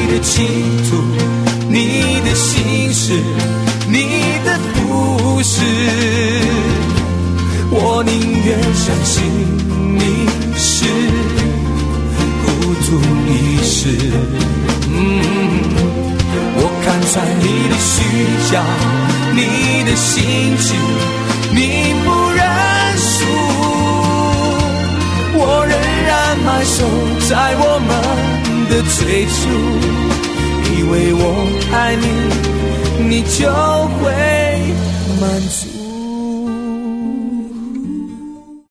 的企图，你的心事，你的故事，我宁愿相信你是孤独一时。我看穿你的虚假，你的心智，你不认输，我仍然埋首在我们的最初，以为我爱你，你就会满足。